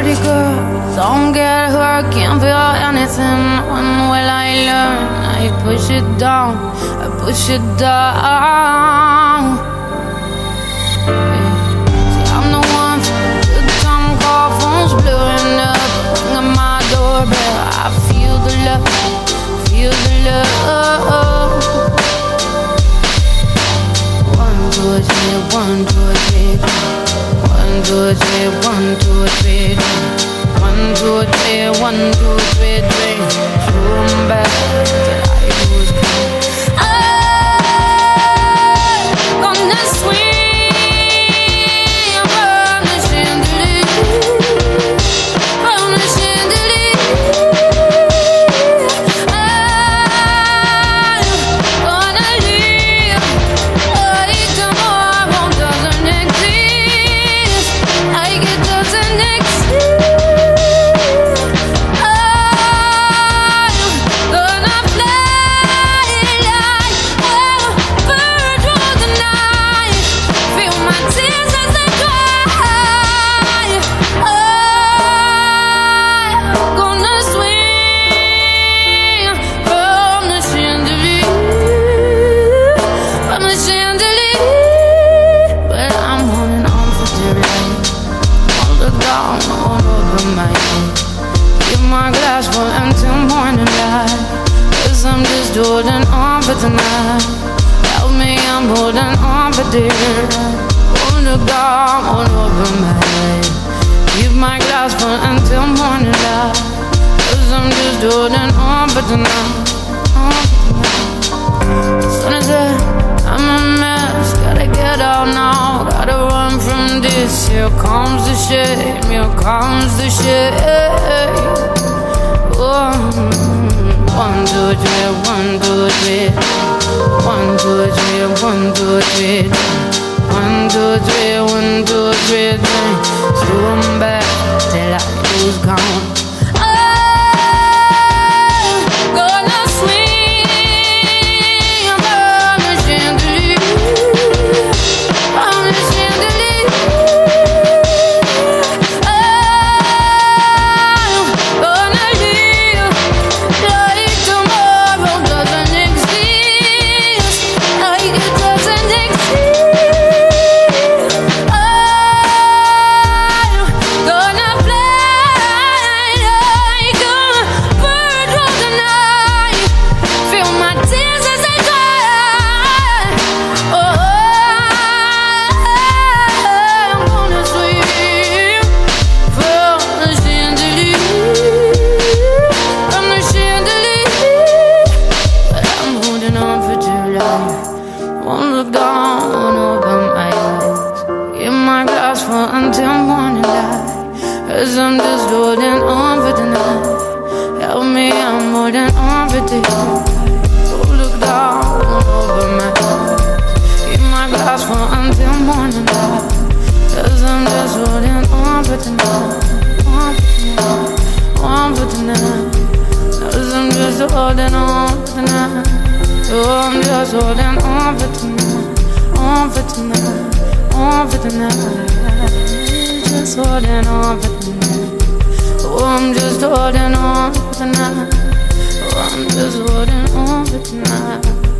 dirty girl, don't get hurt, can't feel anything. When will I learn? I push it down, I push it down. See, I'm the one for good time call, phones blowing up, ringing my doorbell. I feel the love, feel the love. 1, 2, 3, 1, 2, 3. 1, 2, 3, 1, 2, 3. 1, 2, 3, 1, 2, 3, 3. Throw 'em back till I lose count. I'm gonna swing from the chandelier, from the chandelier. I'm gonna live like tomorrow doesn't exist, like it doesn't exist. Holding on for tonight. Help me, I'm holding on for dear. Hold the gum all over my head. Keep my glass full until morning light. 'Cause I'm just holding on for tonight. Sun is up, I'm a mess. Gotta get out now, gotta run from this. Here comes the shame, here comes the shame. Oh. 1, 2, 3, 1, 2, 3. 1, 2, 3, 1, 2, 3. 1, 2, 3, 1, 2, 3, 3. Throw 'em back till I lose count. Won't look down over my eyes. Keep my glass full until morning light. 'Cause I'm just holding on for tonight. Help me, I'm holding on for dear. Don't look down over my eyes. Keep my glass full until morning light. 'Cause I'm just holding on for tonight. On for tonight, on for tonight. 'Cause I'm just holding on for tonight. Oh, I'm just holding on for tonight, on for tonight, on for tonight. Just holding on for tonight. Oh, I'm just holding on for tonight. Oh, I'm just holding on for tonight.